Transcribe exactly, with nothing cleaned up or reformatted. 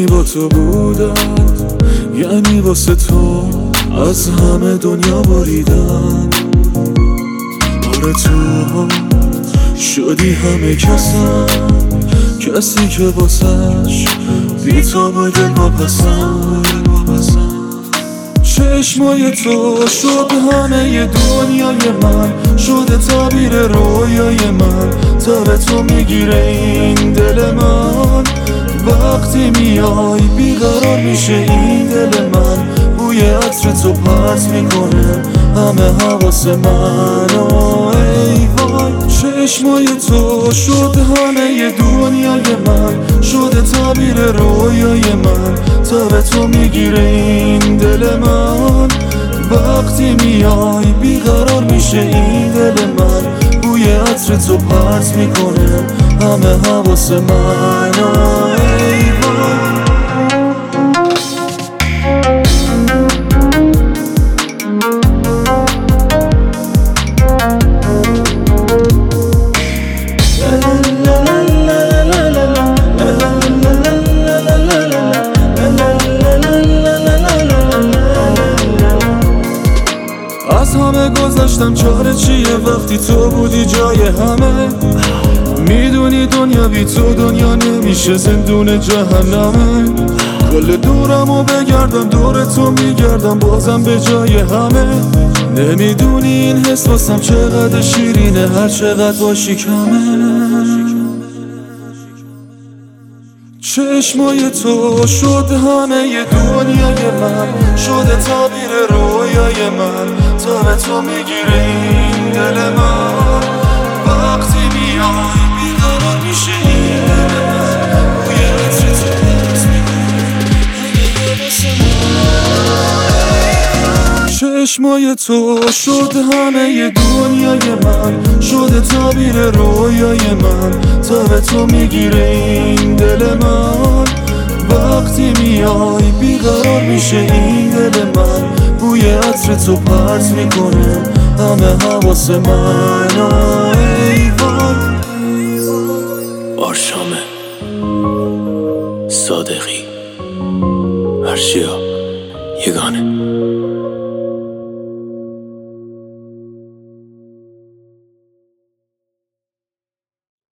یعنی با تو بودن، یعنی واسه تو از همه دنیا بریدن. آره تو شدی همه کسم، کسی که واسش بی تو با دل واپسم. چشمای تو شد همه دنیای من، شده تعبیر رویای من. تا به تو میگیره این دل من، وقتی میای بیقرار میشه این دل من. بوی عطر تو پرت میکنه همه حواس من. ای وای چشمای تو شد همه دنیای من، شده تعبیر رویای من. تا به تو میگیره این دل من، وقتی میای بیقرار میشه این دل من. بوی عطر تو پرت میکنه همه حواس من. ای وای از همه گذشتم، چاره چیه وقتی تو بودی جای همه. میدونی دنیا بی تو دنیا نمیشه، زندون جهنمه. کل دورمو بگردم دور تو میگردم، بازم به جای همه. نمیدونی این حس واسم چقدر شیرینه، هر چقدر باشی کمه. چشمای تو شد همه دنیای من، شده تعبیر رویای من. تا به تو میگیره این دل من، وقتی میای بیقرار میشه این دل من. بوی عطر تو پرت میکنه. چشمای تو شد همه دنیای من، شده تعبیر رویای من. تا به تو میگیره این دل من، وقتی میای بیقرار میشه این دل من. بوی عطر تو پرت میکنه همه حواس من. ای وای آرشامه صادقی، ارشیا یگانه.